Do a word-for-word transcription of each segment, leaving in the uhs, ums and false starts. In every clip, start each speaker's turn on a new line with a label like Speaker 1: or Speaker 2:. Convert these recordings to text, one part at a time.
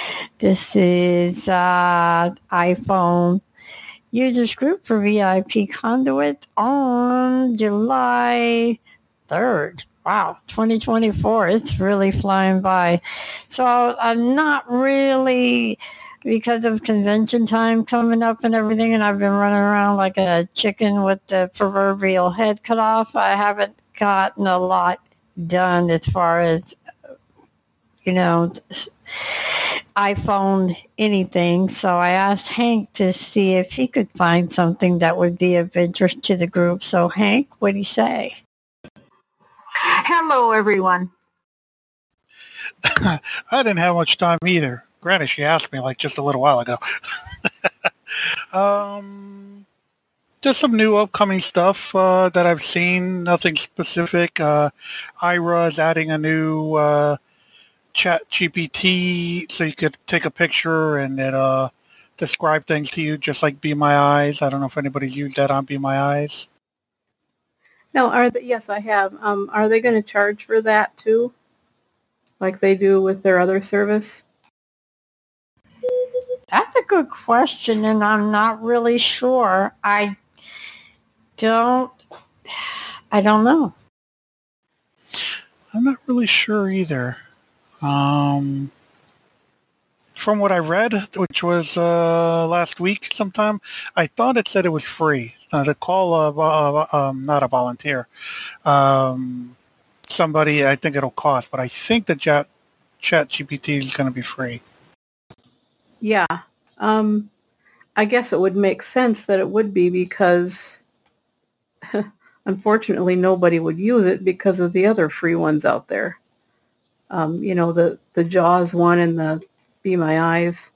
Speaker 1: This is uh, iPhone users group for V I P Conduit on July third. Wow, twenty twenty-four. It's really flying by. So I'm not really, because of convention time coming up and everything, and I've been running around like a chicken with the proverbial head cut off. I haven't gotten a lot done as far as, you know, iPhone anything. So I asked Hank to see if he could find something that would be of interest to the group. So Hank, what do you say?
Speaker 2: Hello, everyone.
Speaker 3: I didn't have much time either. Granted, she asked me like just a little while ago. um, just some new upcoming stuff uh, that I've seen. Nothing specific. Uh, Ira is adding a new uh, Chat G P T, so you could take a picture and it uh, describe things to you, just like Be My Eyes. I don't know if anybody's used that on Be My Eyes.
Speaker 2: No, are they, yes, I have. Um, are they going to charge for that too, like they do with their other service?
Speaker 1: That's a good question, and I'm not really sure. I don't. I don't know.
Speaker 3: I'm not really sure either. Um, from what I read, which was uh, last week sometime, I thought it said it was free. Uh, to call a, uh, um, not a volunteer, um, somebody, I think it'll cost, but I think the Chat, Chat G P T is going to be free.
Speaker 2: Yeah. Um, I guess it would make sense that it would be because unfortunately nobody would use it because of the other free ones out there. Um, you know, the, the JAWS one and the Be My Eyes.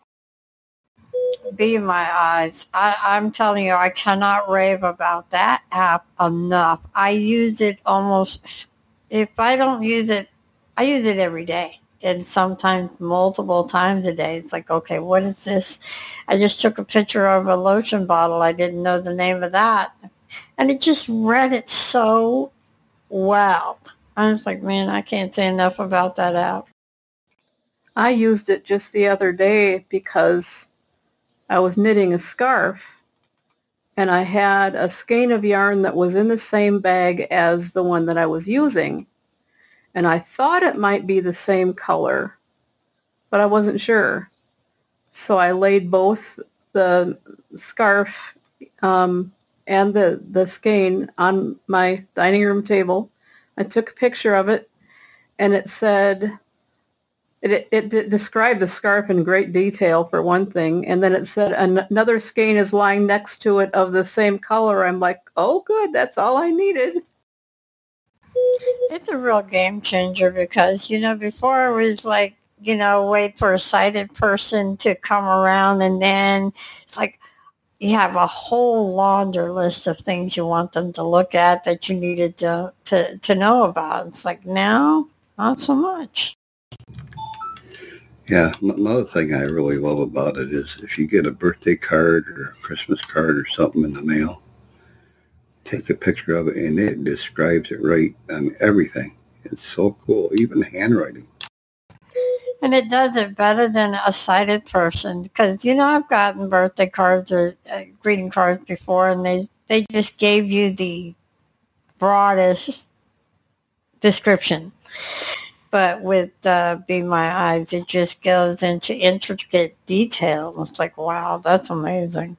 Speaker 1: Be My Eyes. I, I'm telling you, I cannot rave about that app enough. I use it almost, if I don't use it, I use it every day. And sometimes multiple times a day. It's like, okay, what is this? I just took a picture of a lotion bottle. I didn't know the name of that. And it just read it so well. I was like, man, I can't say enough about that app.
Speaker 2: I used it just the other day because I was knitting a scarf and I had a skein of yarn that was in the same bag as the one that I was using. And I thought it might be the same color, but I wasn't sure. So I laid both the scarf um, and the, the skein on my dining room table. I took a picture of it, and it said, it, it, it described the scarf in great detail for one thing, and then it said an- another skein is lying next to it of the same color. I'm like, oh, good, that's all I needed.
Speaker 1: It's a real game changer because, you know, before it was like, you know, wait for a sighted person to come around, and then it's like you have a whole laundry list of things you want them to look at that you needed to, to, to know about. It's like now, not so much.
Speaker 4: Yeah, another thing I really love about it is if you get a birthday card or a Christmas card or something in the mail, take a picture of it and it describes it right on everything. It's so cool, even the handwriting.
Speaker 1: And it does it better than a sighted person because, you know, I've gotten birthday cards or uh, greeting cards before, and they, they just gave you the broadest description. But with uh, Be My Eyes, it just goes into intricate detail. It's like, wow, that's amazing.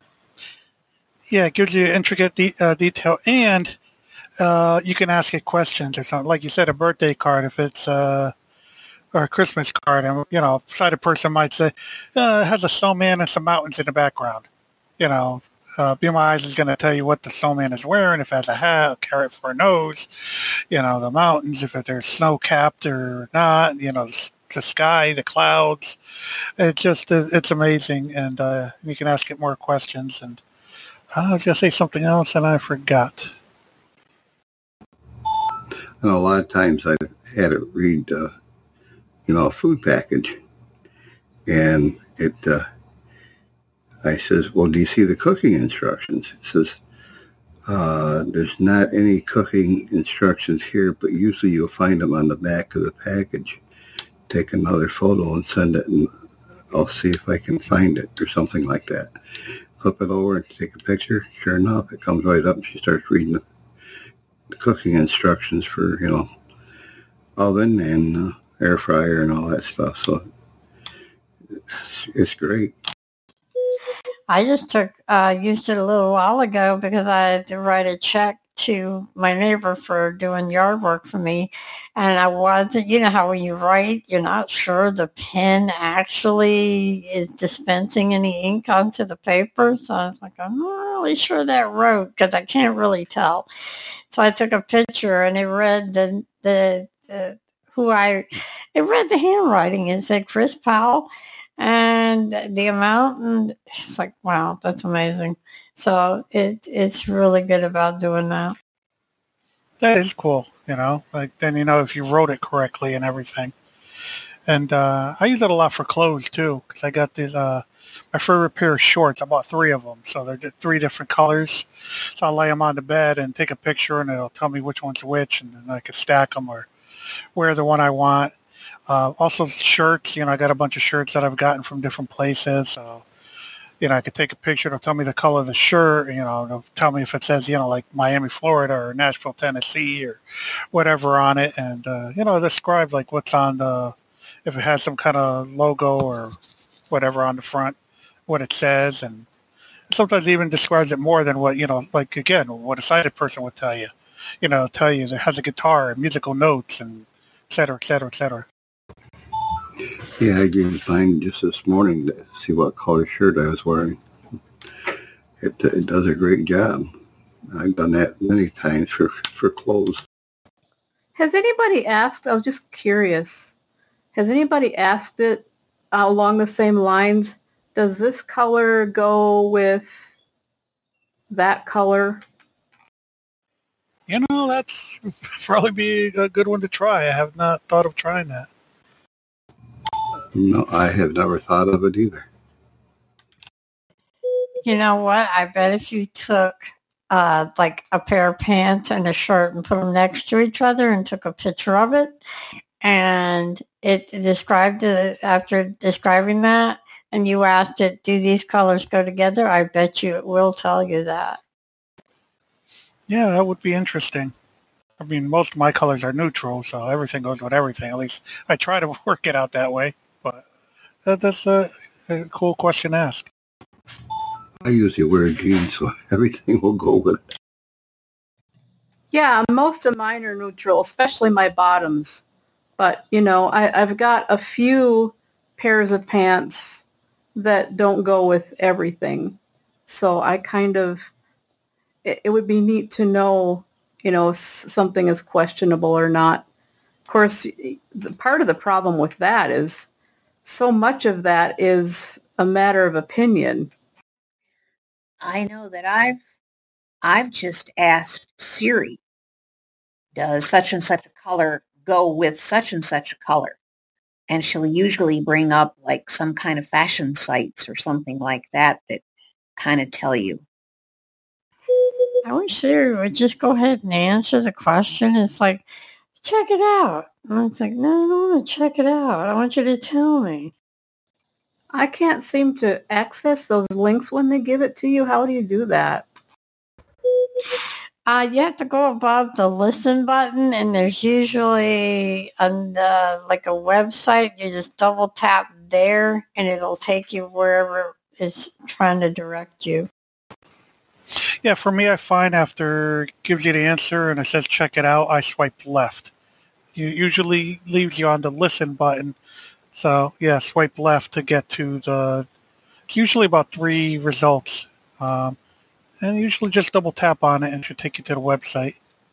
Speaker 3: Yeah, it gives you intricate de- uh, detail, and uh, you can ask it questions or something. Like you said, a birthday card, if it's uh, or a Christmas card, and you know, a sighted person might say, uh, it has a snowman and some mountains in the background. You know, uh, Be My Eyes is going to tell you what the snowman is wearing, if it has a hat, a carrot for a nose, you know, the mountains, if they're snow-capped or not, you know, the, the sky, the clouds. It's just, it's amazing, and uh, you can ask it more questions, and I was going to say something else, and I forgot.
Speaker 4: And a lot of times I've had it read, uh, you know, a food package. And it, uh, I says, well, do you see the cooking instructions? It says, uh, there's not any cooking instructions here, but usually you'll find them on the back of the package. take another photo and send it, and I'll see if I can find it or something like that. Flip it over and take a picture. Sure enough, it comes right up and she starts reading the, the cooking instructions for, you know, oven and uh, air fryer and all that stuff. So it's, it's great.
Speaker 1: I just took uh, used it a little while ago because I had to write a check to my neighbor for doing yard work for me, and I wasn't. You know how when you write, you're not sure the pen actually is dispensing any ink onto the paper. So I was like, I'm not really sure that wrote because I can't really tell. So I took a picture and it read the the, the who I it read the handwriting. It said Chris Powell. And the amount, and it's like, wow, that's amazing. So it it's really good about doing that.
Speaker 3: That is cool, you know. Like then you know if you wrote it correctly and everything. And uh, I use it a lot for clothes too, because I got these uh, my favorite pair of shorts. I bought three of them, so they're three different colors. So I'll lay them on the bed and take a picture, and it'll tell me which one's which, and then I can stack them or wear the one I want. Uh, also shirts, you know, I got a bunch of shirts that I've gotten from different places. So, you know, I could take a picture. It'll tell me the color of the shirt, you know, it'll tell me if it says, you know, like Miami, Florida or Nashville, Tennessee or whatever on it. And, uh, you know, describe like what's on the, if it has some kind of logo or whatever on the front, what it says. And sometimes it even describes it more than what, you know, like, again, what a sighted person would tell you. You know, tell you it has a guitar and musical notes and et cetera, et cetera, et cetera.
Speaker 4: Yeah, I did find just this morning to see what color shirt I was wearing. It, it does a great job. I've done that many times for, for clothes.
Speaker 2: Has anybody asked, I was just curious, has anybody asked it uh, along the same lines, does this color go with that color?
Speaker 3: You know, that's probably be a good one to try. I have not thought of trying that.
Speaker 4: No, I have never thought of it either.
Speaker 1: You know what? I bet if you took uh, like a pair of pants and a shirt and put them next to each other and took a picture of it, and it described it after describing that, and you asked it, do these colors go together? I bet you it will tell you that.
Speaker 3: Yeah, that would be interesting. I mean, most of my colors are neutral, so everything goes with everything. At least I try to work it out that way. But that, that's a, a cool question to ask.
Speaker 4: I usually wear jeans, so everything will go with it.
Speaker 2: Yeah, most of mine are neutral, especially my bottoms. But, you know, I, I've got a few pairs of pants that don't go with everything. So I kind of, it, it would be neat to know, you know, if something is questionable or not. Of course, the, part of the problem with that is so much of that is a matter of opinion.
Speaker 5: I know that I've I've just asked Siri, does such and such a color go with such and such a color? And she'll usually bring up like some kind of fashion sites or something like that that kind of tell you.
Speaker 1: I wish Siri would just go ahead and answer the question. It's like, check it out. And it's like, no, I don't want to check it out. I want you to tell me.
Speaker 2: I can't seem to access those links when they give it to you. How do you do that?
Speaker 1: Uh, you have to go above the listen button, and there's usually an, uh, like a website. You just double tap there, and it'll take you wherever it's trying to direct you.
Speaker 3: Yeah, for me, I find after it gives you the answer and it says check it out, I swipe left. You usually leaves you on the listen button. So, yeah, swipe left to get to the, it's usually about three results. Um, and usually just double tap on it and it should take you to the website.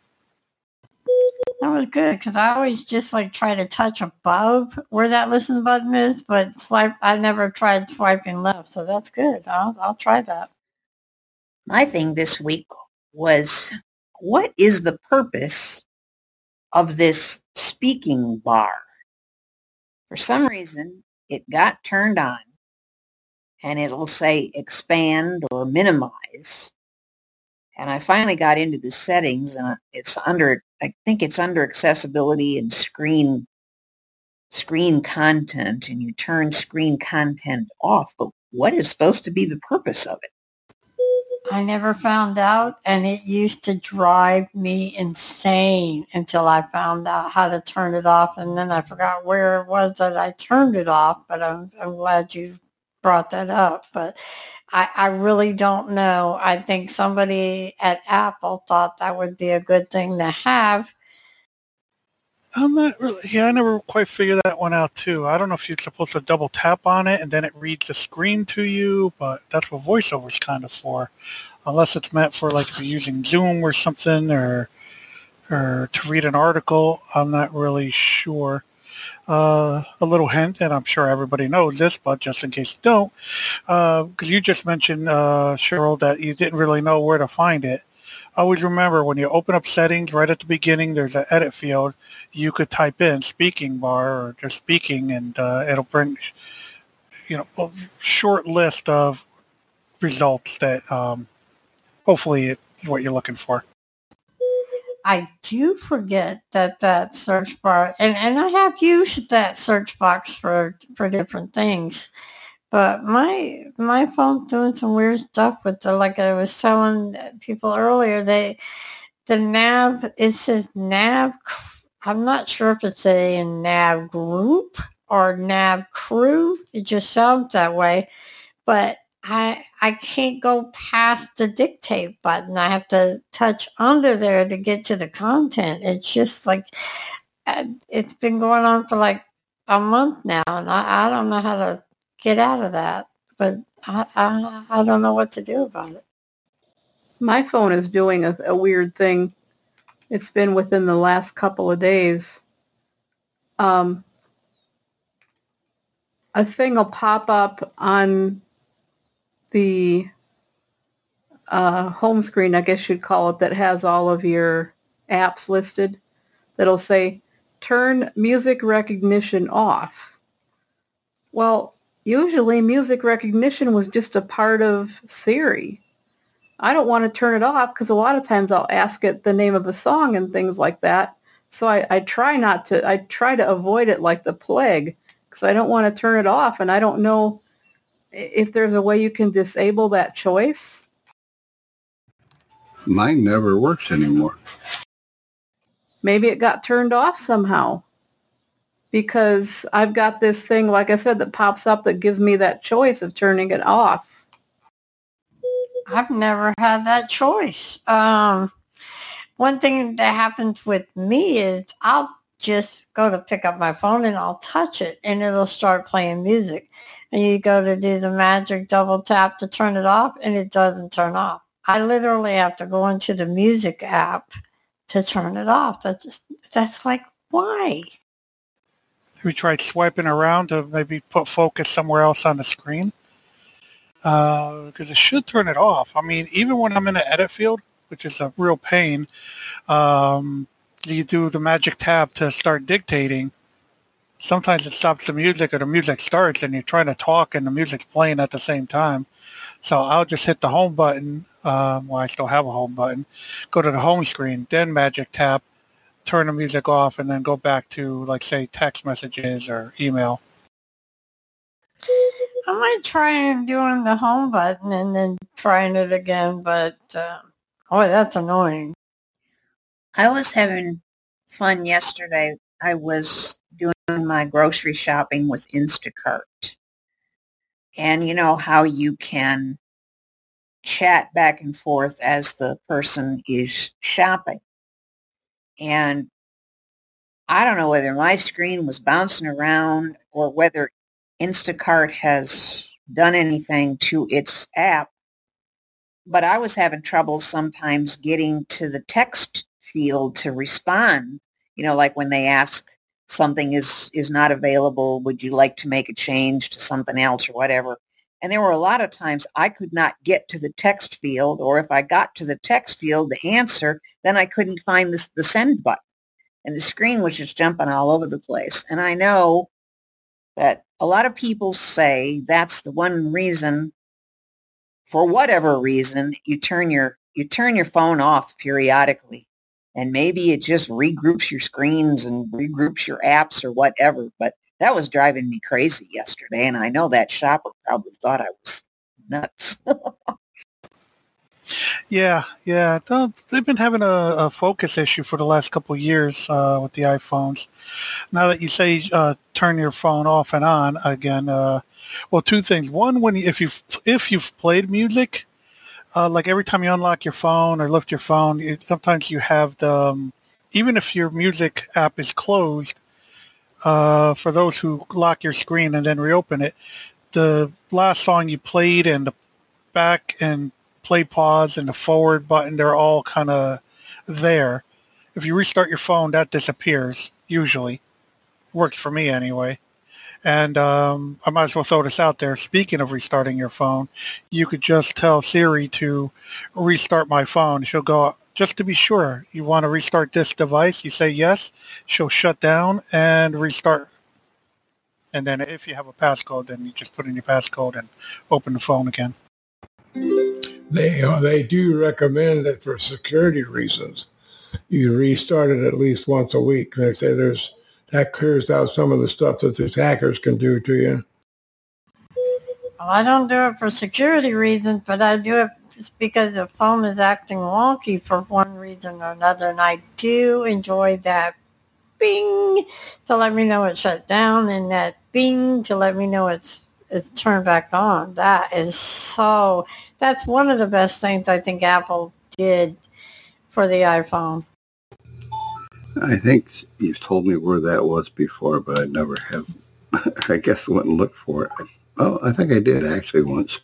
Speaker 1: That was good, because I always just like try to touch above where that listen button is, but swipe, I never tried swiping left, so that's good. I'll, I'll try that.
Speaker 5: My thing this week was, what is the purpose of this speaking bar? For some reason, it got turned on, and it'll say expand or minimize. And I finally got into the settings, and it's under, I think it's under accessibility and screen screen content and you turn screen content off, but what is supposed to be the purpose of it?
Speaker 1: I never found out, and it used to drive me insane until I found out how to turn it off, and then I forgot where it was that I turned it off, but I'm, I'm glad you brought that up. But I, I really don't know. I think somebody at Apple thought that would be a good thing to have.
Speaker 3: I'm not really, yeah, I never quite figured that one out too. I don't know if you're supposed to double tap on it and then it reads the screen to you, but that's what VoiceOver's kind of for. Unless it's meant for like if you're using Zoom or something or or to read an article, I'm not really sure. Uh, a little hint, and I'm sure everybody knows this, but just in case you don't, because uh, you just mentioned, uh, Cheryl, that you didn't really know where to find it. Always remember when you open up settings right at the beginning, there's an edit field. You could type in speaking bar or just speaking, and uh, it'll bring, you know, a short list of results that um, hopefully is what you're looking for.
Speaker 1: I do forget that that search bar, and, and I have used that search box for for different things. But my my phone's doing some weird stuff with the, like I was telling people earlier, they, the nav, it says nav, I'm not sure if it's a nav group or nav crew. It just sounds that way. But I I can't go past the dictate button. I have to touch under there to get to the content. It's just like, it's been going on for like a month now, and I, I don't know how to get out of that, but I, I I don't know what to do about it.
Speaker 2: My phone is doing a, a weird thing. It's been within the last couple of days. Um, a thing will pop up on the uh, home screen, I guess you'd call it, that has all of your apps listed. That'll say, turn music recognition off. Well, usually music recognition was just a part of Siri. I don't want to turn it off because a lot of times I'll ask it the name of a song and things like that. So I, I try not to, I try to avoid it like the plague because I don't want to turn it off, and I don't know if there's a way you can disable that choice.
Speaker 4: Mine never works anymore.
Speaker 2: Maybe it got turned off somehow. Because I've got this thing, like I said, that pops up that gives me that choice of turning it off.
Speaker 1: I've never had that choice. Um, one thing that happens with me is I'll just go to pick up my phone and I'll touch it and it'll start playing music. And you go to do the magic double tap to turn it off and it doesn't turn off. I literally have to go into the music app to turn it off. That's just, that's like, why?
Speaker 3: We tried swiping around to maybe put focus somewhere else on the screen? Because uh, it should turn it off. I mean, even when I'm in the edit field, which is a real pain, um, you do the magic tab to start dictating. Sometimes it stops the music or the music starts and you're trying to talk and the music's playing at the same time. So I'll just hit the home button. Um, well, I still have a home button. Go to the home screen, then magic tap, turn the music off, and then go back to, like, say, text messages or email.
Speaker 1: I might try doing the home button and then trying it again, but, uh, oh, that's annoying.
Speaker 5: I was having fun yesterday. I was doing my grocery shopping with Instacart. And you know how you can chat back and forth as the person is shopping. And I don't know whether my screen was bouncing around or whether Instacart has done anything to its app, but I was having trouble sometimes getting to the text field to respond. You know, like when they ask something is, is not available, would you like to make a change to something else or whatever? And there were a lot of times I could not get to the text field, or if I got to the text field to answer, then I couldn't find this, the send button. And the screen was just jumping all over the place. And I know that a lot of people say that's the one reason, for whatever reason, you turn your you turn your phone off periodically. And maybe it just regroups your screens and regroups your apps or whatever. But That was driving me crazy yesterday, and I know that shopper probably thought I was nuts.
Speaker 3: Yeah, yeah. th- They've been having a, a focus issue for the last couple of years uh, with the iPhones. Now that you say uh, turn your phone off and on again, uh, well, two things. One, when you, if you if you've played music, uh, like every time you unlock your phone or lift your phone, you, sometimes you have the um, even if your music app is closed. Uh, for those who lock your screen and then reopen it, the last song you played and the back and play pause and the forward button, they're all kind of there. If you restart your phone, that disappears, usually. Works for me anyway. And um, I might as well throw this out there. Speaking of restarting your phone, you could just tell Siri to restart my phone. She'll go, just to be sure, you want to restart this device? You say yes. She'll shut down and restart. And then if you have a passcode, then you just put in your passcode and open the phone again.
Speaker 6: They uh, they do recommend that for security reasons, you restart it at least once a week. They say there's that clears out some of the stuff that these hackers can do to you.
Speaker 1: Well, I don't do it for security reasons, but I do it just because the phone is acting wonky for one reason or another, and I do enjoy that bing to let me know it shut down, and that bing to let me know it's it's turned back on. That is so, that's one of the best things I think Apple did for the iPhone.
Speaker 4: I think you've told me where that was before, but I never have. I guess I went and looked for it. Oh, I think I did actually once.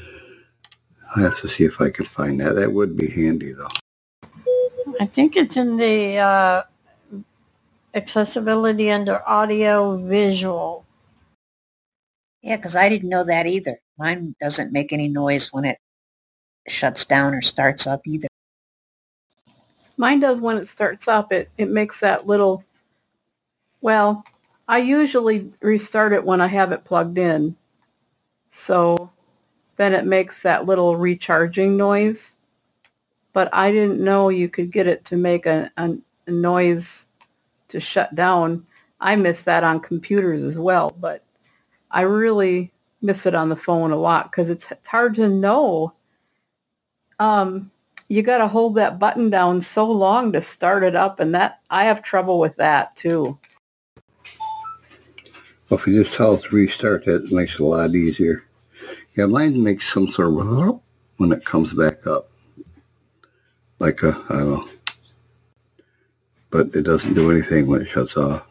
Speaker 4: I'll have to see if I could find that. That would be handy, though.
Speaker 1: I think it's in the uh, accessibility under audio visual.
Speaker 5: Yeah, because I didn't know that either. Mine doesn't make any noise when it shuts down or starts up either.
Speaker 2: Mine does when it starts up. It, it makes that little, well, I usually restart it when I have it plugged in. So then it makes that little recharging noise. But I didn't know you could get it to make a, a, a noise to shut down. I miss that on computers as well, but I really miss it on the phone a lot because it's, it's hard to know. Um, you got to hold that button down so long to start it up, and that I have trouble with that too.
Speaker 4: Well, if you just tell it to restart, that makes it a lot easier. Yeah, mine makes some sort of when it comes back up. Like a, I don't know. But it doesn't do anything when it shuts off.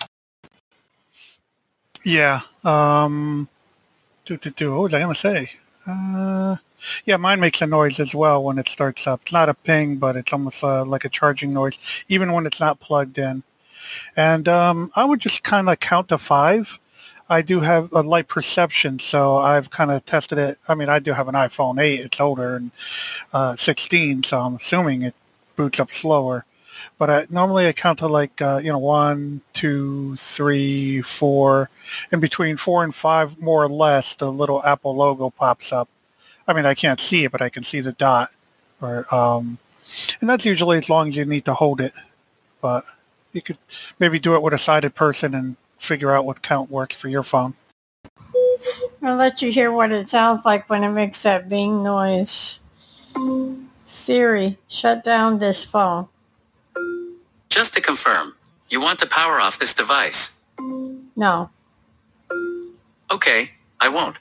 Speaker 3: Yeah. Um, do, do, do. What was I going to say? Uh, yeah, mine makes a noise as well when it starts up. It's not a ping, but it's almost uh, like a charging noise, even when it's not plugged in. And um, I would just kind of count to five. I do have a light perception, so I've kind of tested it. I mean, I do have an iPhone eight. It's older and uh, sixteen, so I'm assuming it boots up slower. But I, normally I count to like, uh, you know, one, two, three, four. In between four and five, more or less, the little Apple logo pops up. I mean, I can't see it, but I can see the dot. Or, um, and that's usually as long as you need to hold it. But you could maybe do it with a sighted person and figure out what count works for your phone.
Speaker 1: I'll let you hear what it sounds like when it makes that bing noise. Siri, shut down this phone.
Speaker 7: Just to confirm, you want to power off this device?
Speaker 1: No.
Speaker 7: Okay, I won't.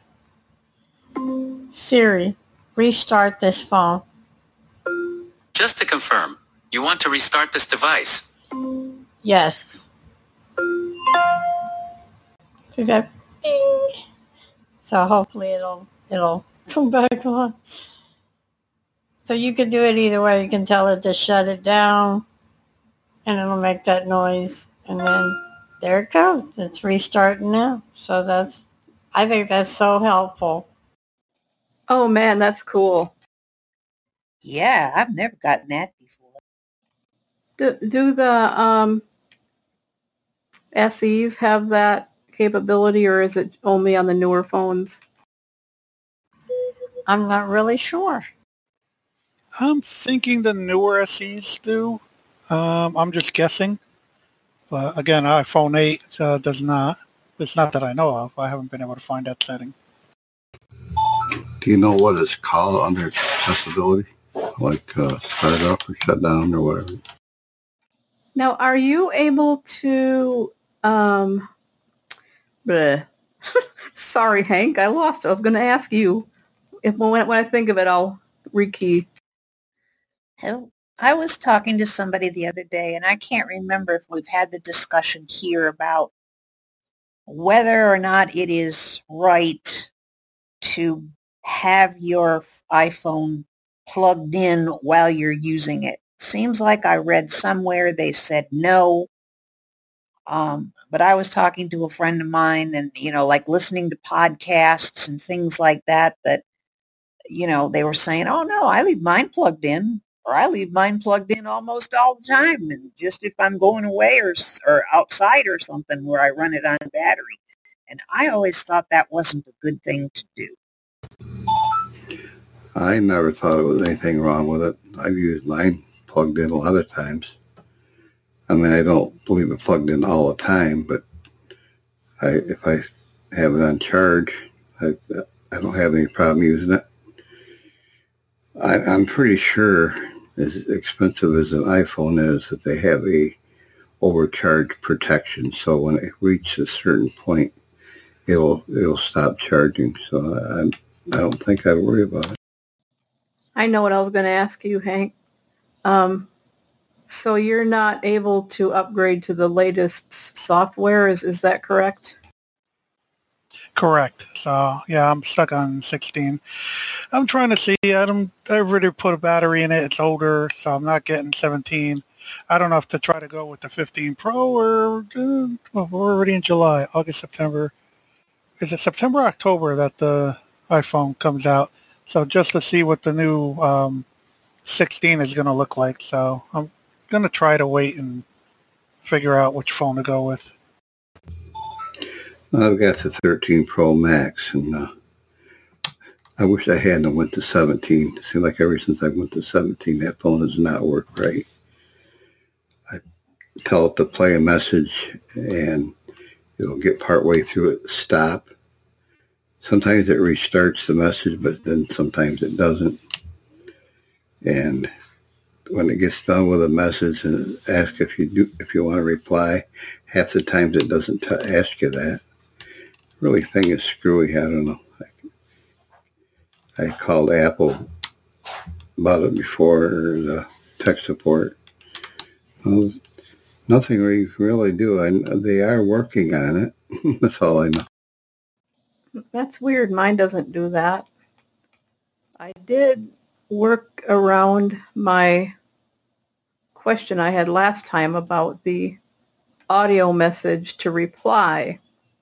Speaker 1: Siri, restart this phone.
Speaker 7: Just to confirm, you want to restart this device?
Speaker 1: Yes. See that bing? So hopefully it'll it'll come back on. So you can do it either way. You can tell it to shut it down, and it'll make that noise, and then there it goes. It's restarting now. So that's, I think that's so helpful.
Speaker 2: Oh man, that's cool.
Speaker 5: Yeah, I've never gotten that before.
Speaker 2: Do, do the um, S Es have that capability, or is it only on the newer phones?
Speaker 1: I'm not really sure.
Speaker 3: I'm thinking the newer S Es do. Um, I'm just guessing. But again, iPhone eight uh, does not. It's not that I know of. I haven't been able to find that setting.
Speaker 4: Do you know what it's called under accessibility? Like uh, start up or shut down or whatever?
Speaker 2: Now, are you able to, um, bleh. Sorry, Hank, I lost it. I was going to ask you. If when, when I think of it, I'll rekey.
Speaker 5: Hell, I was talking to somebody the other day, and I can't remember if we've had the discussion here about whether or not it is right to have your iPhone plugged in while you're using it. Seems like I read somewhere they said no. Um, but I was talking to a friend of mine and, you know, like listening to podcasts and things like that, that, you know, they were saying, oh, no, I leave mine plugged in, or I leave mine plugged in almost all the time. And just if I'm going away or, or outside or something where I run it on battery. And I always thought that wasn't a good thing to do.
Speaker 4: I never thought it was anything wrong with it. I've used mine plugged in a lot of times. I mean, I don't believe it plugged in all the time, but I, if I have it on charge, I, I don't have any problem using it. I, I'm pretty sure, as expensive as an iPhone is, that they have a overcharge protection. So when it reaches a certain point, it'll it'll stop charging. So I, I don't think I'd worry about it.
Speaker 2: I know what I was going to ask you, Hank. Um, so you're not able to upgrade to the latest software, is, is that correct?
Speaker 3: Correct. So, yeah, I'm stuck on sixteen. I'm trying to see. I don't, I already put a battery in it. It's older, so I'm not getting seventeen. I don't know if to try to go with the fifteen Pro or, uh, well, we're already in July, August, September. Is it September or October that the iPhone comes out? So just to see what the new um, sixteen is going to look like. So I'm going to try to wait and figure out which phone to go with.
Speaker 4: I've got the thirteen Pro Max, and uh, I wish I hadn't went to seventeen. It seems like ever since I went to seventeen, that phone does not work right. I tell it to play a message, and it'll get partway through it, stop. Sometimes it restarts the message, but then sometimes it doesn't. And when it gets done with a message and asks if you do, if you want to reply, half the times it doesn't t- ask you that. Really, thing is screwy. I don't know. I, I called Apple about it before, or the tech support. Well, nothing we can really do. I, they are working on it. That's all I know.
Speaker 2: That's weird. Mine doesn't do that. I did work around my question I had last time about the audio message to reply.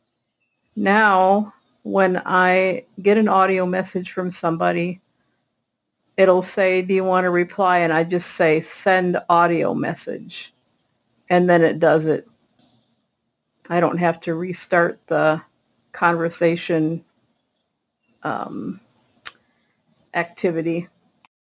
Speaker 2: Now, when I get an audio message from somebody, it'll say, do you want to reply? And I just say, send audio message. And then it does it. I don't have to restart the conversation um, activity.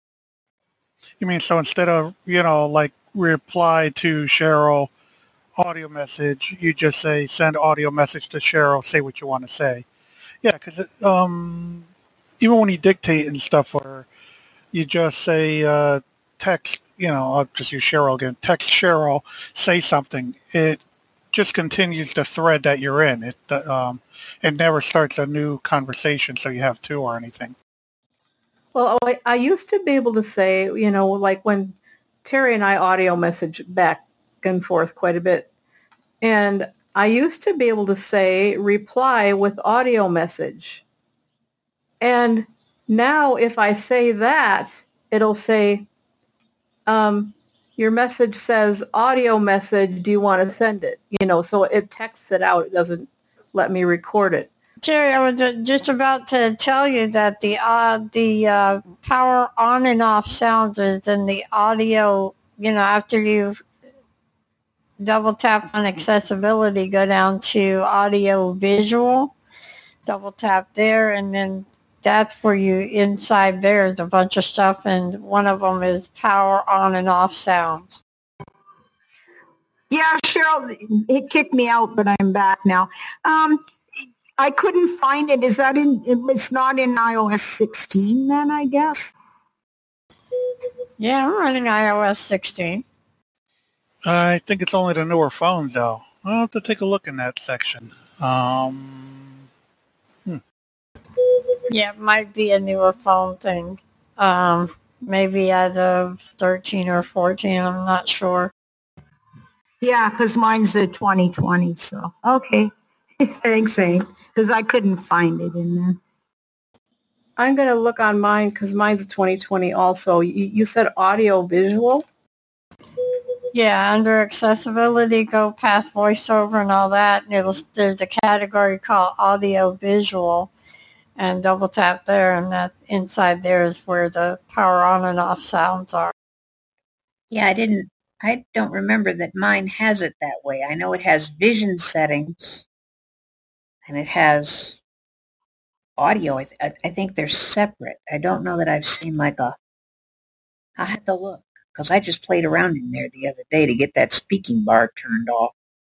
Speaker 3: You mean, so instead of, you know, like reply to Cheryl audio message, you just say send audio message to Cheryl, say what you want to say. Yeah, because um, even when you dictate and stuff, or you just say uh, text, you know, I'll just use Cheryl again, text Cheryl, say something. It just continues the thread that you're in. It um, it never starts a new conversation, so you have two or anything.
Speaker 2: Well, I, I used to be able to say, you know, like when Terry and I audio message back and forth quite a bit, and I used to be able to say reply with audio message. And now if I say that, it'll say, um, your message says audio message, do you want to send it? You know, so it texts it out. It doesn't let me record it.
Speaker 1: Jerry, I was just about to tell you that the uh, the uh, power on and off sounds is in the audio, you know, after you double tap on accessibility, go down to audio visual, double tap there, and then that's where you, inside there is a bunch of stuff, and one of them is power on and off sounds.
Speaker 8: Yeah, Cheryl, it kicked me out, but I'm back now. Um, I couldn't find it. Is that in, it's not in i O S sixteen then, I guess?
Speaker 1: Yeah, I'm running i O S sixteen.
Speaker 3: I think it's only the newer phones, though. I'll have to take a look in that section. Um, hmm.
Speaker 1: Yeah, it might be a newer phone thing. Um, maybe as of thirteen or fourteen, I'm not sure.
Speaker 8: Yeah, because mine's the twenty twenty, so. Okay. Thanks, Amy, because I couldn't find it in there.
Speaker 2: I'm going to look on mine because mine's a twenty twenty also. You, you said audio visual?
Speaker 1: Yeah, under accessibility, go past voiceover and all that, and it'll, there's a category called audio visual, and double tap there, and that inside there is where the power on and off sounds are.
Speaker 5: Yeah, I didn't, I don't remember that mine has it that way. I know it has vision settings, and it has audio. I, th- I think they're separate. I don't know that I've seen like a, I'll have to look, because I just played around in there the other day to get that speaking bar turned off.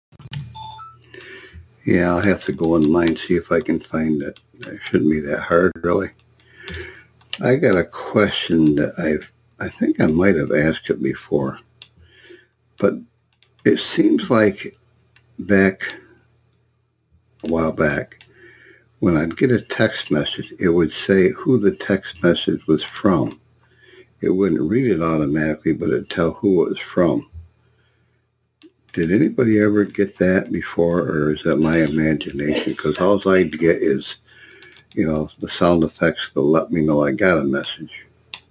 Speaker 4: Yeah, I'll have to go online, see if I can find it. It shouldn't be that hard, really. I got a question that I've, I think I might have asked it before, but it seems like back, a while back, when I'd get a text message, it would say who the text message was from. It wouldn't read it automatically, but it'd tell who it was from. Did anybody ever get that before, or is that my imagination? Because all I'd get is, you know, the sound effects to let me know I got a message.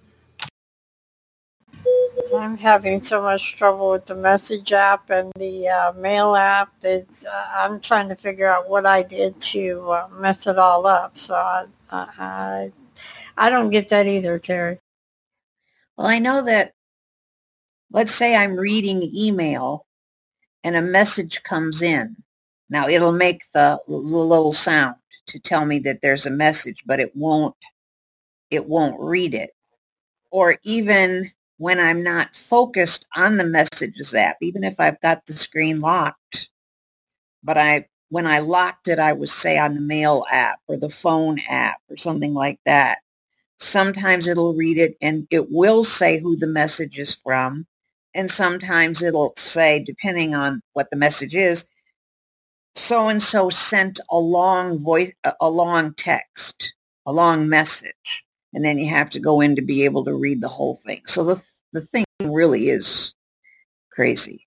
Speaker 1: I'm having so much trouble with the message app and the uh, mail app. It's, uh, I'm trying to figure out what I did to uh, mess it all up. So I, I, I don't get that either, Terry.
Speaker 5: Well, I know that, let's say I'm reading email and a message comes in. Now, it'll make the, the little sound to tell me that there's a message, but it won't, it won't read it. Or even when I'm not focused on the messages app, even if I've got the screen locked, but I, when I locked it, I was say on the mail app or the phone app or something like that. Sometimes it'll read it and it will say who the message is from. And sometimes it'll say, depending on what the message is, so-and-so sent a long voice, a long text, a long message. And then you have to go in to be able to read the whole thing. So the the thing really is crazy.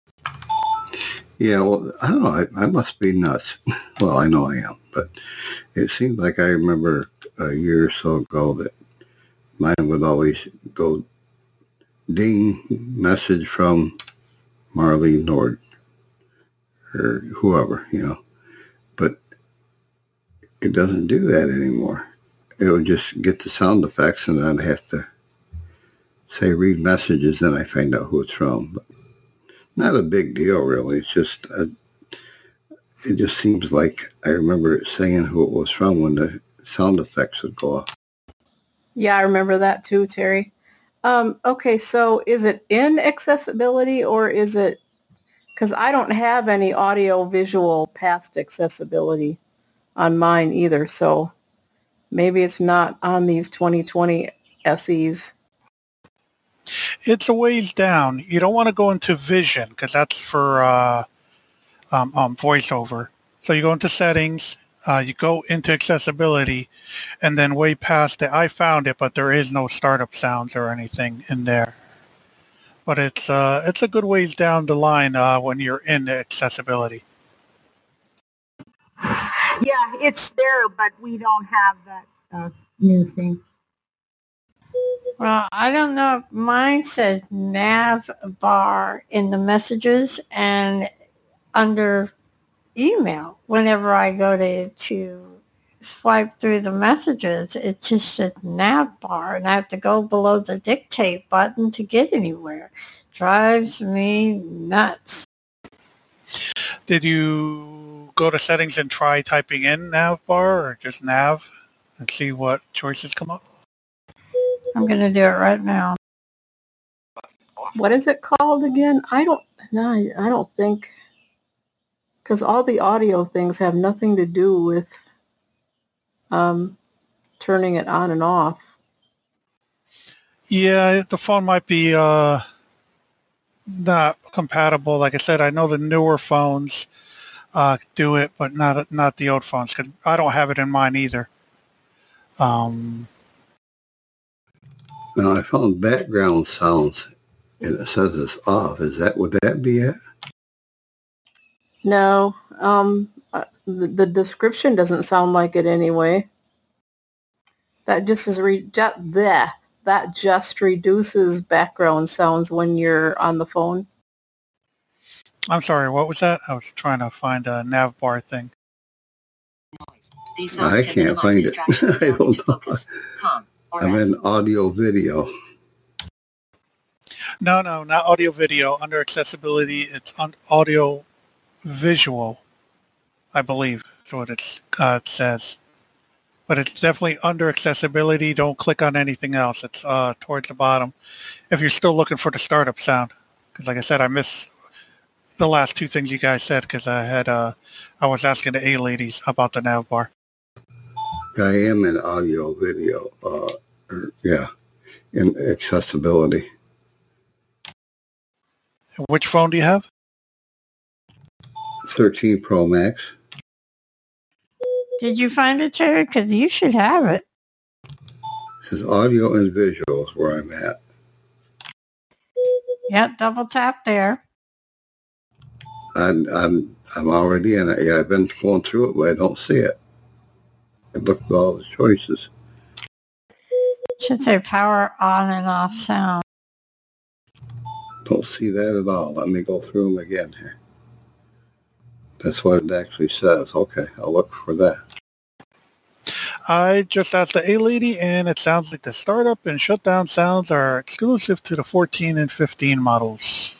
Speaker 4: Yeah, well, I don't know. I, I must be nuts. Well, I know I am, but it seems like I remember a year or so ago that mine would always go ding, message from Marlene Nord or whoever, you know. But it doesn't do that anymore. It would just get the sound effects and I'd have to say read messages, then I find out who it's from. But not a big deal, really. It's just, a, it just seems like I remember it saying who it was from when the sound effects would go off.
Speaker 2: Yeah, I remember that too, Terry. Um, okay, so is it in accessibility or is it, because I don't have any audio visual past accessibility on mine either, so maybe it's not on these twenty twenty S Es.
Speaker 3: It's a ways down. You don't want to go into vision because that's for uh, um, um, voiceover. So you go into settings, uh, you go into accessibility, and then way past it, I found it, but there is no startup sounds or anything in there. But it's uh, it's a good ways down the line uh, when you're in accessibility.
Speaker 8: Yeah, it's there, but we don't have that uh, new thing.
Speaker 1: Well, I don't know. Mine says nav bar in the messages and under email. Whenever I go to, to swipe through the messages, it just says nav bar, and I have to go below the dictate button to get anywhere. Drives me nuts.
Speaker 3: Did you go to settings and try typing in nav bar or just nav and see what choices come up?
Speaker 1: I'm going to do it right now.
Speaker 2: what is it called again? I don't, no, I don't think, because all the audio things have nothing to do with um, turning it on and off.
Speaker 3: Yeah, the phone might be uh, not compatible. Like I said, I know the newer phones uh, do it, but not not the old phones, because I don't have it in mine either. Um,
Speaker 4: Now, I found background sounds, and it says it's off. Is that, would that be it?
Speaker 2: No, um, uh, the, the description doesn't sound like it anyway. That just is re- ju- bleh. That just reduces background sounds when you're on the phone.
Speaker 3: I'm sorry, what was that? I was trying to find a nav bar thing.
Speaker 4: I can't find it. I don't know. I'm in audio video.
Speaker 3: No, no, not audio video. Under accessibility, it's on audio visual, I believe. That's what it's, uh, it says. But it's definitely under accessibility. Don't click on anything else. It's uh, towards the bottom. If you're still looking for the startup sound, because like I said, I missed the last two things you guys said because I had uh, I was asking the A ladies about the nav bar.
Speaker 4: I am in audio video. Uh, or, yeah, in accessibility.
Speaker 3: Which phone do you have?
Speaker 4: thirteen Pro Max.
Speaker 1: Did you find it, Terry? Because you should have it.
Speaker 4: This is audio and visuals where I'm at.
Speaker 1: Yep, double tap there.
Speaker 4: I'm, I'm, I'm already in it. Yeah, I've been going through it, but I don't see it. I looked at all the choices.
Speaker 1: It should say power on and off sound.
Speaker 4: Don't see that at all. Let me go through them again here. That's what it actually says. Okay, I'll look for that.
Speaker 3: I just asked the A lady, and it sounds like the startup and shutdown sounds are exclusive to the fourteen and fifteen models.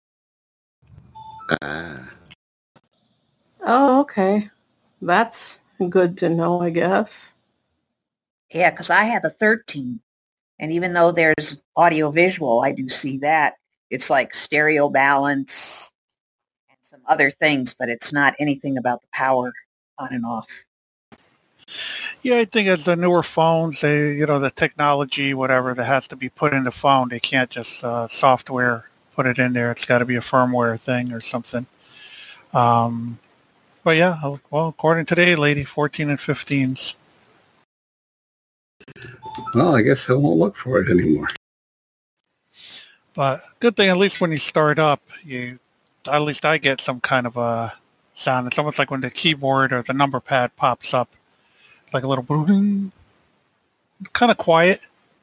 Speaker 4: Ah.
Speaker 2: Oh, okay. That's good to know, I guess.
Speaker 5: Yeah, because I have a thirteen, and even though there's audio visual, I do see that. It's like stereo balance and some other things, but it's not anything about the power on and off.
Speaker 3: Yeah, I think as the newer phones, they, you know, the technology, whatever, that has to be put in the phone. They can't just uh, software put it in there. It's got to be a firmware thing or something. Um, but yeah, well, according to the A lady, fourteen and fifteens.
Speaker 4: Well, I guess I won't look for it anymore.
Speaker 3: But good thing, at least when you start up, you, at least I get some kind of a sound. It's almost like when the keyboard or the number pad pops up, like a little boom, kind of quiet.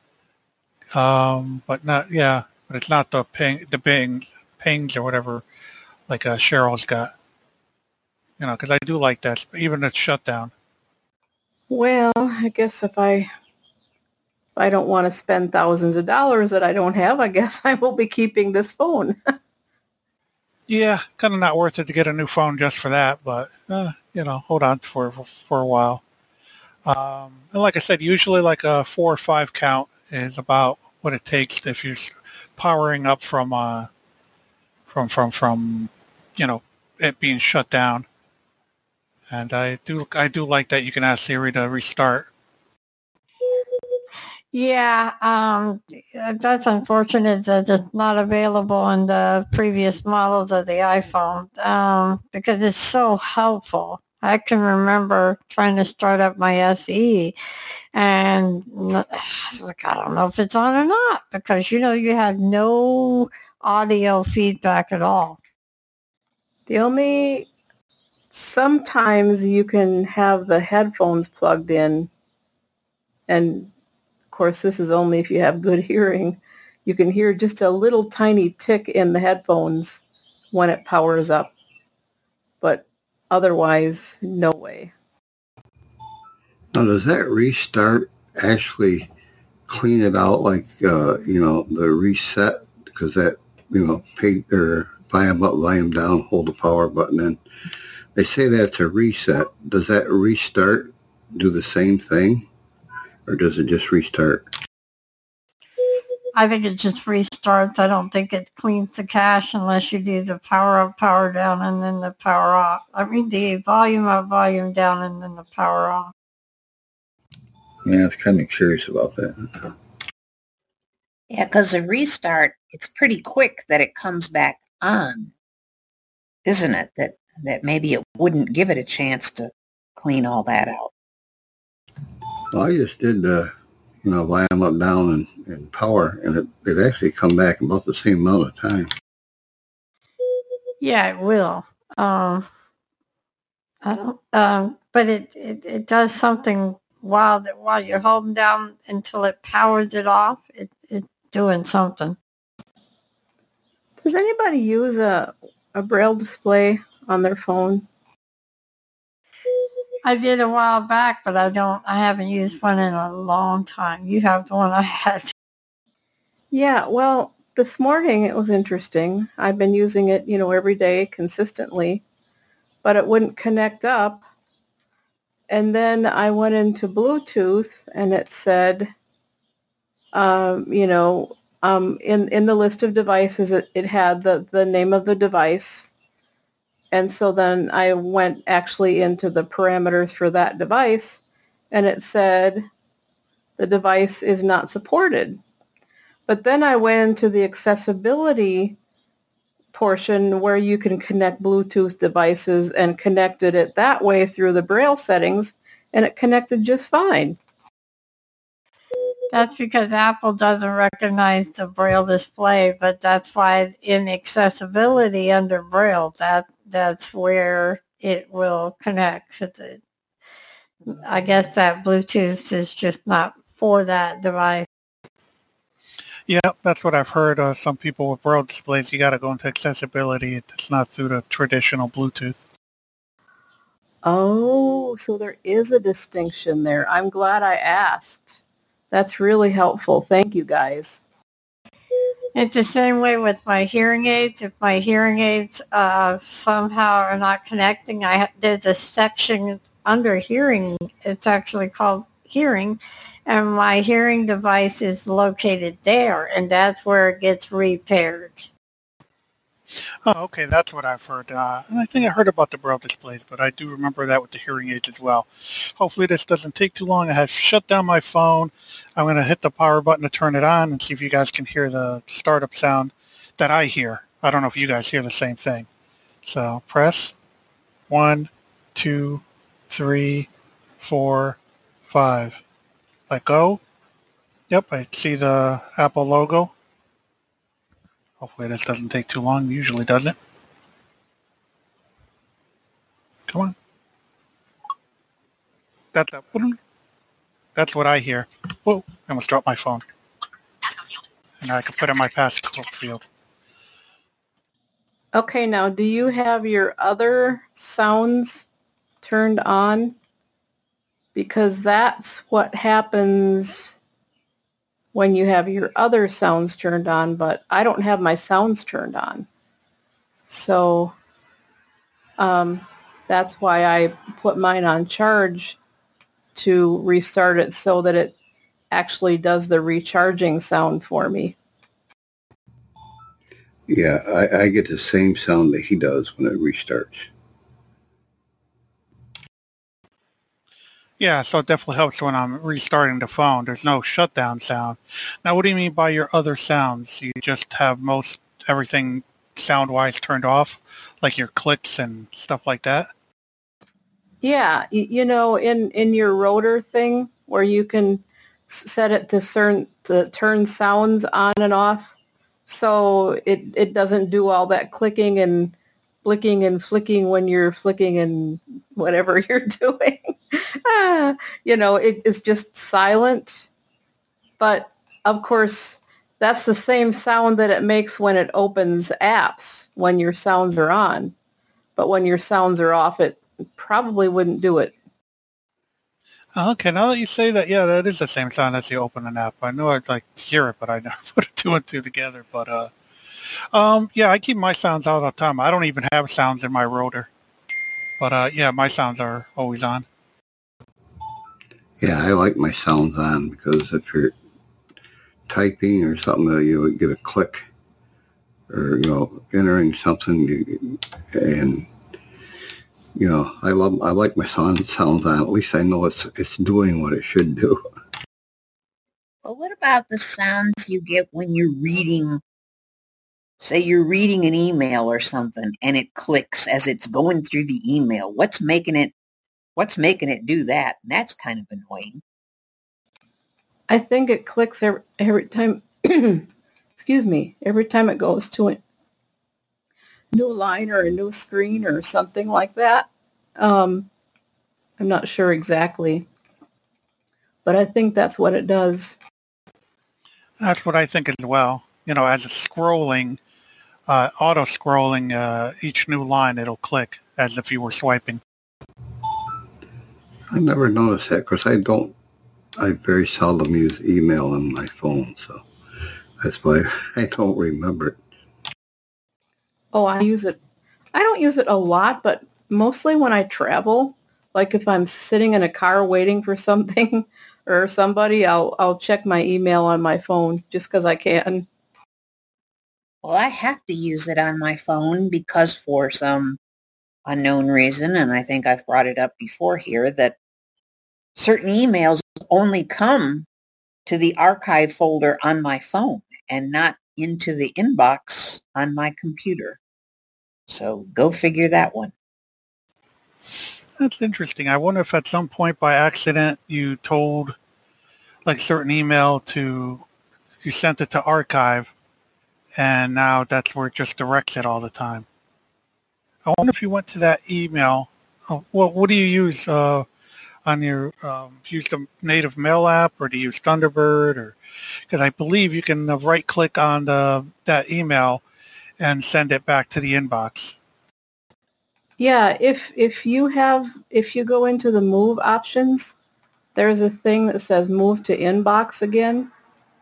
Speaker 3: Um, but not, yeah, but it's not the ping, the bing, pings or whatever, like uh, Cheryl's got. You know, because I do like that, even the shutdown.
Speaker 2: Well, I guess if I if I don't want to spend thousands of dollars that I don't have, I guess I will be keeping this phone.
Speaker 3: Yeah, kind of not worth it to get a new phone just for that, but uh, you know, hold on for for, for a while. Um, and like I said, usually like a four or five count is about what it takes if you're powering up from uh from from from you know it being shut down. And I do I do like that you can ask Siri to restart.
Speaker 1: Yeah, um, that's unfortunate that it's not available in the previous models of the iPhone um, because it's so helpful. I can remember trying to start up my S E and I was like, I don't know if it's on or not because, you know, you had no audio feedback at all.
Speaker 2: The only, sometimes you can have the headphones plugged in, and of course this is only if you have good hearing. You can hear just a little tiny tick in the headphones when it powers up, but otherwise, no way.
Speaker 4: Now, does that restart actually clean it out like, uh, you know, the reset? Because that, you know, pay, or volume up, volume down, hold the power button in. They say that's a reset. Does that restart do the same thing? Or does it just restart?
Speaker 1: I think it just restarts. I don't think it cleans the cache unless you do the power up, power down, and then the power off. I mean, the volume up, volume down, and then the power off.
Speaker 4: Yeah, I was kind of curious about that.
Speaker 5: Yeah, because a restart, it's pretty quick that it comes back on, isn't it? That that maybe it wouldn't give it a chance to clean all that out.
Speaker 4: Well, I just did, uh, you know, volume up, down, and, and power, and it, it actually come back about the same amount of time.
Speaker 1: Yeah, it will. Um, I don't. Um, but it, it, it does something while that while you're holding down until it powers it off. It it's doing something.
Speaker 2: Does anybody use a a braille display on their phone?
Speaker 1: I did a while back, but I don't. I haven't used one in a long time. You have the one I had.
Speaker 2: Yeah, well, this morning it was interesting. I've been using it, you know, every day consistently, but it wouldn't connect up. And then I went into Bluetooth, and it said, um, you know, um, in in the list of devices, it, it had the the name of the device. And so then I went actually into the parameters for that device, and it said the device is not supported. But then I went into the accessibility portion where you can connect Bluetooth devices and connected it that way through the Braille settings, and it connected just fine.
Speaker 1: That's because Apple doesn't recognize the Braille display, but that's why in accessibility under Braille, that that's where it will connect. It, I guess that Bluetooth is just not for that device.
Speaker 3: Yeah, that's what I've heard. Uh, some people with Braille displays, you got to go into accessibility. It's not through the traditional Bluetooth.
Speaker 2: Oh, so there is a distinction there. I'm glad I asked. That's really helpful. Thank you, guys.
Speaker 1: It's the same way with my hearing aids. If my hearing aids uh, somehow are not connecting, I ha- there's a section under hearing. It's actually called hearing, and my hearing device is located there, and that's where it gets repaired.
Speaker 3: Oh, okay, that's what I've heard. Uh, and I think I heard about the Braille displays, but I do remember that with the hearing aids as well. Hopefully this doesn't take too long. I have shut down my phone. I'm going to hit the power button to turn it on and see if you guys can hear the startup sound that I hear. I don't know if you guys hear the same thing. So press one, two, three, four, five. Let go. Yep, I see the Apple logo. Hopefully this doesn't take too long. It usually doesn't. Come on. That's a, that's what I hear. Whoa, I almost dropped my phone. And I can put in my passcode field.
Speaker 2: Okay, now do you have your other sounds turned on? Because that's what happens when you have your other sounds turned on, but I don't have my sounds turned on. So um, that's why I put mine on charge to restart it so that it actually does the recharging sound for me.
Speaker 4: Yeah, I, I get the same sound that he does when it restarts.
Speaker 3: Yeah, so it definitely helps when I'm restarting the phone. There's no shutdown sound. Now, what do you mean by your other sounds? You just have most everything sound-wise turned off, like your clicks and stuff like that?
Speaker 2: Yeah, you, you know, in, in your rotor thing where you can set it to, certain, to turn sounds on and off, so it, it doesn't do all that clicking and blicking and flicking when you're flicking and whatever you're doing. ah, you know, it, it's just silent. But, of course, that's the same sound that it makes when it opens apps, when your sounds are on. But when your sounds are off, it probably wouldn't do it.
Speaker 3: Okay, now that you say that, yeah, that is the same sound as you open an app. I know I'd like to hear it, but I never put two and two together. But, uh, um, yeah, I keep my sounds out all the time. I don't even have sounds in my rotor. But, uh, yeah, my sounds are always on.
Speaker 4: Yeah, I like my sounds on because if you're typing or something, uh, you would get a click, or you know, entering something, you, and you know, I love, I like my sound sounds on. At least I know it's it's doing what it should do.
Speaker 5: Well, what about the sounds you get when you're reading? Say you're reading an email or something, and it clicks as it's going through the email. What's making it? What's making it do that? And that's kind of annoying.
Speaker 2: I think it clicks every, every time, excuse me, every time it goes to a new line or a new screen or something like that. Um, I'm not sure exactly, but I think that's what it does.
Speaker 3: That's what I think as well. You know, as it's scrolling, uh, auto-scrolling uh, each new line, it'll click as if you were swiping.
Speaker 4: I never noticed that because I don't, I very seldom use email on my phone, so that's why I don't remember it.
Speaker 2: Oh, I use it. I don't use it a lot, but mostly when I travel, like if I'm sitting in a car waiting for something or somebody, I'll I'll check my email on my phone just because I can.
Speaker 5: Well, I have to use it on my phone because for some unknown reason, and I think I've brought it up before here, that certain emails only come to the archive folder on my phone and not into the inbox on my computer. So go figure that one.
Speaker 3: That's interesting. I wonder if at some point by accident you told like certain email to, you sent it to archive, and now that's where it just directs it all the time. I wonder if you went to that email. Oh, well, what do you use uh, on your, um, do you use the native mail app, or do you use Thunderbird? Or because I believe you can uh, right click on the that email and send it back to the inbox.
Speaker 2: Yeah, if if you have if you go into the move options, there's a thing that says move to inbox again.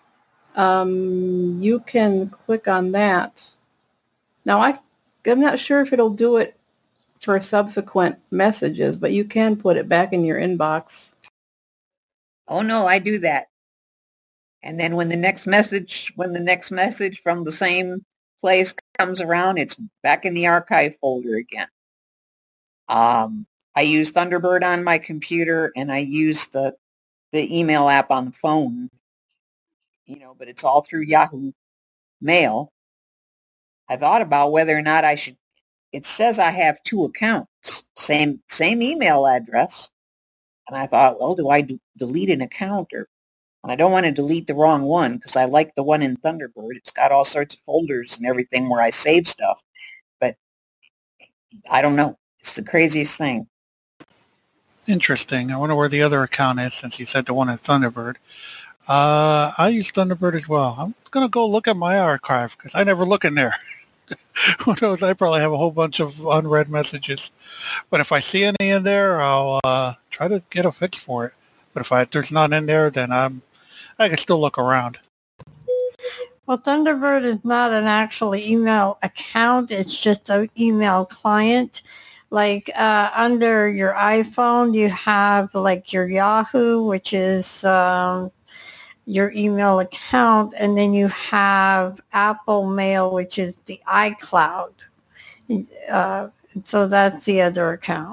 Speaker 2: Um, you can click on that. Now I I'm not sure if it'll do it for subsequent messages, but you can put it back in your inbox.
Speaker 5: Oh no, I do that. And then when the next message, when the next message from the same place comes around, it's back in the archive folder again. Um, I use Thunderbird on my computer, and I use the the email app on the phone. You know, but it's all through Yahoo Mail. I thought about whether or not I should. It says I have two accounts, same same email address, and I thought, well, do I do, delete an account, or? And I don't want to delete the wrong one because I like the one in Thunderbird. It's got all sorts of folders and everything where I save stuff. But I don't know. It's the craziest thing.
Speaker 3: Interesting. I wonder where the other account is since you said the one in Thunderbird. Uh, I use Thunderbird as well. I'm going to go look at my archive because I never look in there. Who knows? I probably have a whole bunch of unread messages. But if I see any in there, I'll uh, try to get a fix for it. But if I, if there's none in there, then I'm I can still look around.
Speaker 1: Well, Thunderbird is not an actual email account. It's just an email client. Like uh, under your iPhone, you have like your Yahoo, which is um, your email account. And then you have Apple Mail, which is the iCloud. Uh, so that's the other account.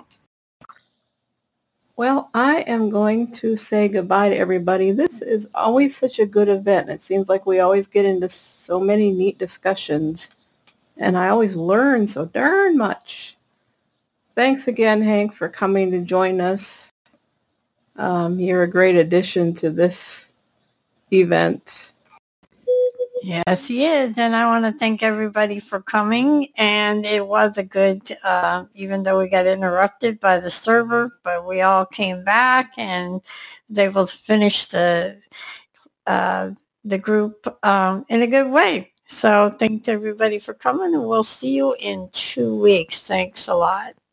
Speaker 2: Well, I am going to say goodbye to everybody. This is always such a good event. It seems like we always get into so many neat discussions, and I always learn so darn much. Thanks again, Hank, for coming to join us. Um, you're a great addition to this event.
Speaker 1: Yes, he is. And I want to thank everybody for coming. And it was a good, uh, even though we got interrupted by the server, but we all came back and was able to finish the uh, the group um, in a good way. So thanks everybody for coming, and we'll see you in two weeks. Thanks a lot.